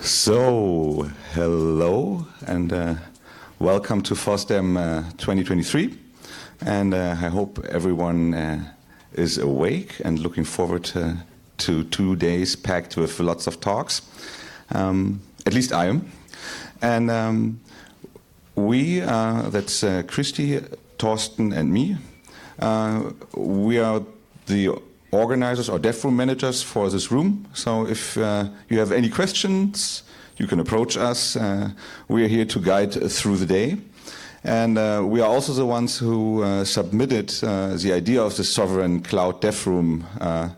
So, hello and welcome to FOSDEM 2023. And I hope everyone is awake and looking forward to 2 days packed with lots of talks. At least I am. And that's Christy, Torsten and me. We are the organizers or dev room managers for this room. So if you have any questions, you can approach us. We are here to guide through the day. And we are also the ones who submitted the idea of the sovereign cloud dev room